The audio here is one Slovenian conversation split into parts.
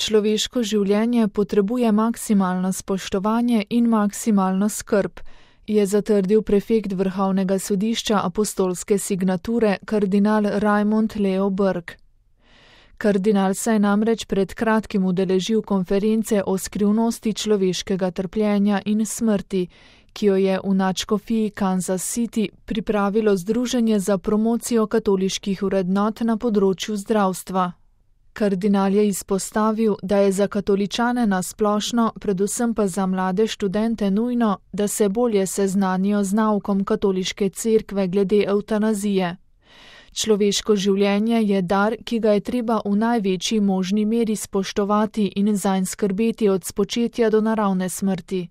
Človeško življenje potrebuje maksimalno spoštovanje in maksimalno skrb, je zatrdil prefekt Vrhovnega sodišča apostolske signature kardinal Rajmond Leo Brk. Kardinal se je namreč pred kratkim udeležil konference o skrivnosti človeškega trpljenja in smrti, ki jo je v nadškofiji Kansas City pripravilo Združenje za promocijo katoliških vrednot na področju zdravstva. Kardinal je izpostavil, da je za katoličane nasplošno, predvsem pa za mlade študente nujno, da se bolje seznanijo z naukom katoliške cerkve glede evtanazije. Človeško življenje je dar, ki ga je treba v največji možni meri spoštovati in zanj skrbeti od spočetja do naravne smrti.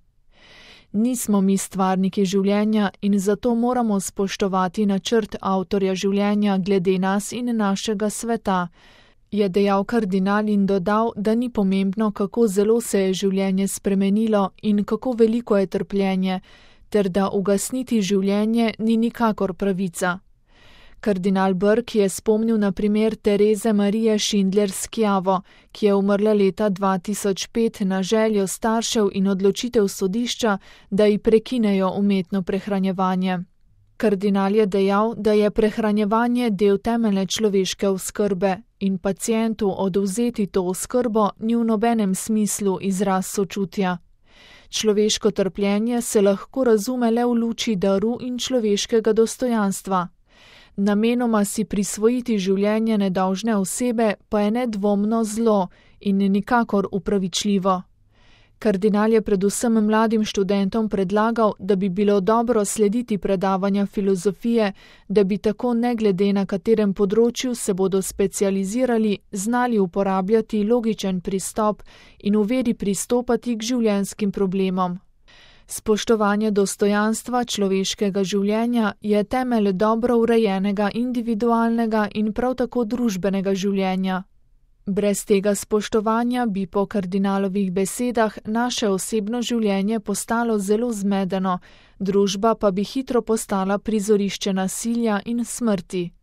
Nismo mi stvarniki življenja in zato moramo spoštovati načrt avtorja življenja glede nas in našega sveta, je dejal kardinal in dodal, da ni pomembno, kako zelo se je življenje spremenilo in kako veliko je trpljenje, ter da ugasniti življenje ni nikakor pravica. Kardinal Brk je spomnil na primer Tereze Marije Šindler-Skjavo, ki je umrla leta 2005 na željo staršev in odločitev sodišča, da ji prekinejo umetno prehranjevanje. Kardinal je dejal, da je prehranjevanje del temeljne človeške oskrbe in pacientu odvzeti to oskrbo ni v nobenem smislu izraz sočutja. Človeško trpljenje se lahko razume le v luči daru in človeškega dostojanstva. Namenoma si prisvojiti življenje nedolžne osebe pa je nedvomno zlo in nikakor upravičljivo. Kardinal je predvsem mladim študentom predlagal, da bi bilo dobro slediti predavanja filozofije, da bi tako ne glede na katerem področju se bodo specializirali, znali uporabljati logičen pristop in v veri pristopati k življenjskim problemom. Spoštovanje dostojanstva človeškega življenja je temelj dobro urejenega individualnega in prav tako družbenega življenja. Brez tega spoštovanja bi po kardinalovih besedah naše osebno življenje postalo zelo zmedeno, družba pa bi hitro postala prizorišče nasilja in smrti.